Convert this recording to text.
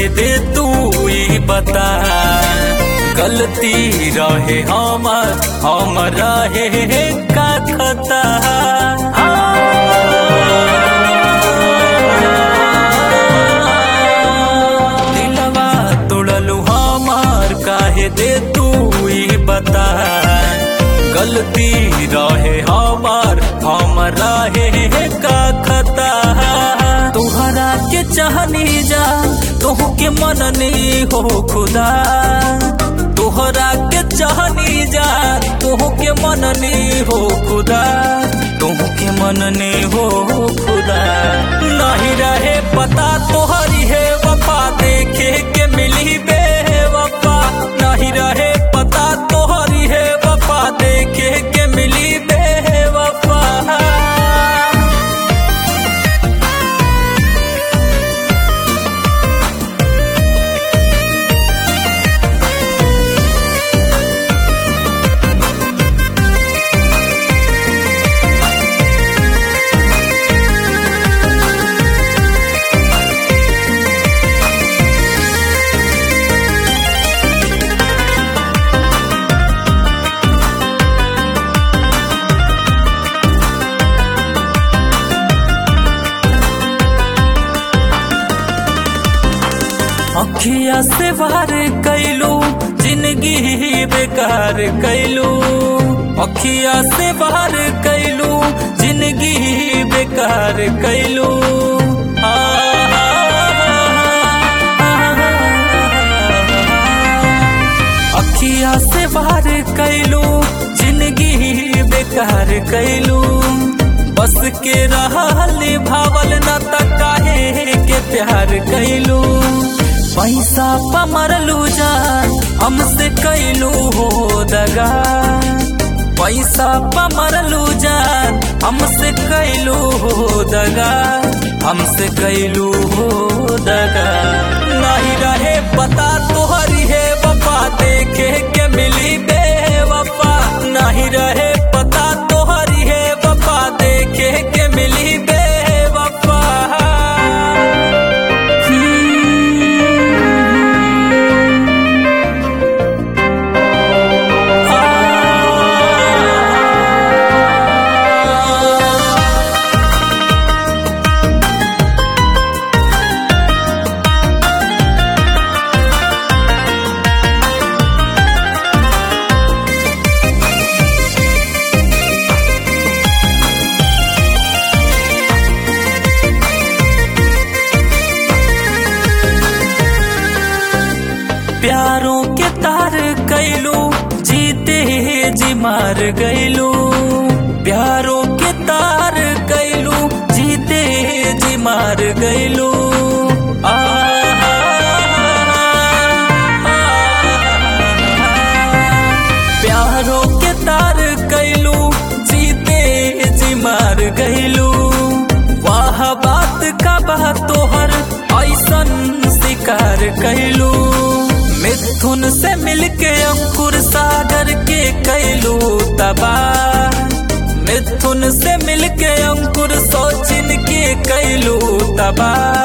दे तू ही बता, गलती रहे हम रहे का खता। दिलवा तोड़लू हमार काहे दे तू ही बता, गलती रहे हम रहे का खता। तुहरा के चाहनी जा तोह के मननी हो खुदा, तोहरा के चाहनी जा तोह के मननी हो खुदा, तोह के मननी हो खुदा। नहीं रहे पता तोहरी है वफा, देखे के मिली बेवफा। नहीं रहे पता तोहरी है वफा, देखे के मिली बेवफा। अखिया से वार कैलू जिंदगी बेकार कैलू, अखिया से वार कैलू जिंदगी बेकार कैलू। अखिया से वार कैलू जिंदगी बेकार कैलू, बस के रहल भावल न त काहे के प्यार कैलू। पैसा पमरलू जान हमसे कैलू हो दगा, पैसा पमरलू जान हमसे कैलू हो दगा, हमसे कैलू हो दगा। नहीं रहे पता तोहरी है वफा, देखे के मिली बेवफा। नहीं रहे पता तोहरी है वफा, देखे के मिली बेवफा। प्यारों के तार कैलू जीते जी मार गैलू, प्यारों के तार कैलू जीते जी मार गैलू। प्यारों के तार कैलू जीते जी मार गैलू। वाह बात का बात तोहर ऐसन शिकार कैलू, मिथुन से मिलके अंकुर सागर के कैलू तबाह। मिथुन से मिलके अंकुर सोचिन के कैलू तबाह।